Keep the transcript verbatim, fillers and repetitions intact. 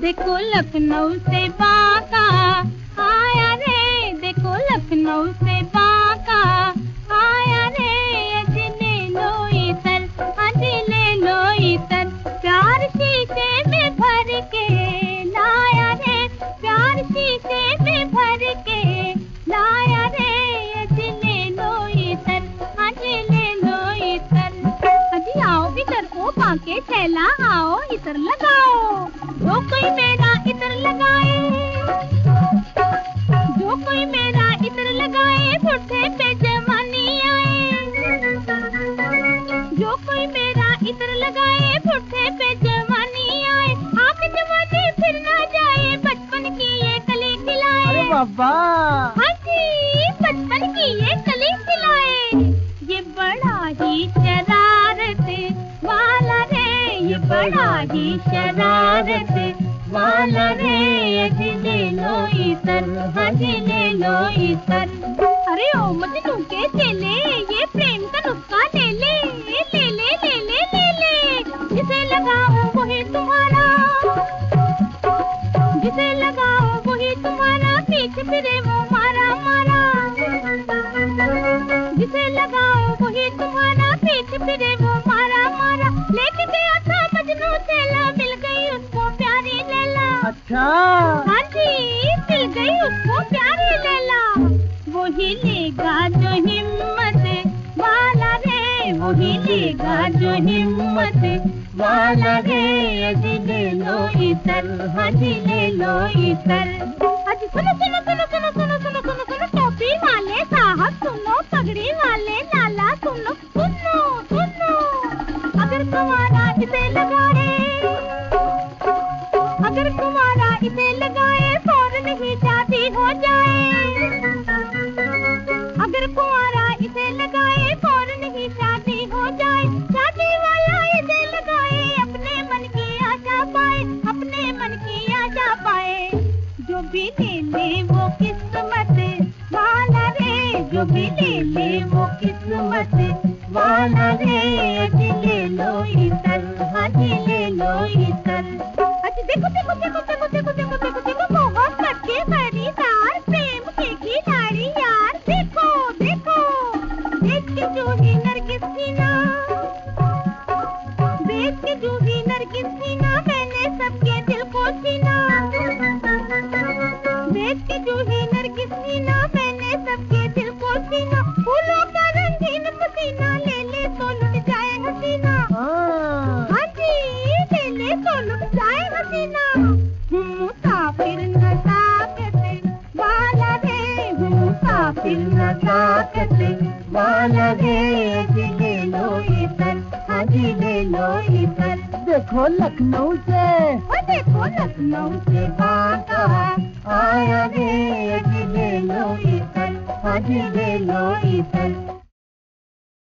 देखो लखनऊ से बांका आया रे, देखो लखनऊ से बांका आया रे। अज ले लो इतर, अज ले लो इतर, प्यार शीशे में भर के लाया रे, प्यार शीशे में भर के लाया रे। अज ले लो इतर, अज ले लो इतर। अजी आओ इतर को बांके छैला, आओ इतर लगाओ। जो कोई मेरा इतर लगाए, जो कोई मेरा इतर लगाए, पुट्ठे पे जवानी आए। जो कोई मेरा इतर लगाए, पुट्ठे पे जवानी आए। आंख जवानी फिर ना जाए, बचपन की ये कली खिलाए। अरे बाबा, हाँ जी, बचपन की ये कली खिलाए। ये बड़ा ही शरारत वाला रे, ये बड़ा ही शरारत वाला रे। अज ले लो इतर, अज ले लो इतर। अरे ओ मजनू के चेले, ये प्रेम का नुस्खा ले ले, ले ले ले ले ले ले। जिसे लगाओ वही तुम्हारा, जिसे लगाओ वही तुम्हारा, पीछे फिरे वो मारा मारा। जिसे लगाओ वही तुम्हारा, पीछे फिरे वो मारा मारा। लेके गया था मजनू चेला, मिल गई उसको प्यारी लैला। अच्छा, हाँ जी, मिल गई उसको प्यारी लैला। वही लेगा जो हिम्मत वाला रे, वही लेगा जो हिम्मत वाला रे। अज ले लो इतर, अज ले लो इतर। अज सुनो सुनो सुनो सुनो सुनो सुनो सुनो सुनो, टोपी वाले साहब सुनो, पगड़ी वाले लाला सुनो, सुनो सुनो। अगर तुम्हारा इसे लगाए, अगर तुम्हारा इसे लगाए, फौरन ही शादी हो जाए। अगर तुम्हारा इसे लगाए, फौरन ही शादी हो जाए। शादी वाला इसे लगाए, अपने मन की आशा पाए, अपने मन की आशा पाए। जो भी ले ले वो किस्मत वाला रे, जो भी ले ले वो किस्मत वाला रे। अज ले लो इतर, अज ले लो इतर। अज देखो देखो देखो देखो देखो देखो देखो देखो, मोहब्बत के खरीदार, प्रेम के खिलाड़ी यार। देखो देखो, देख के जूही नरगिस सीना, देख के जूही नरगिस सीना, मैंने सबके दिल को छीना। देख के जूही नरगिस सीना, मैंने सबके दिल को छीना। फूलों का रंगीन पसीना, ले ले तो लुट जाए हसीना। हाँ जी, ले ले तो लुट जाए हसीना। हूँ मुसाफिर नज़ाकत वाला रे, हूँ मुसाफिर नज़ाकत वाला रे। अज ले लो इतर, अज ले लो इतर। देखो लखनऊ से, ओ देखो लखनऊ से बांका आया रे। अज ले लो इतर, अज ले लो इतर।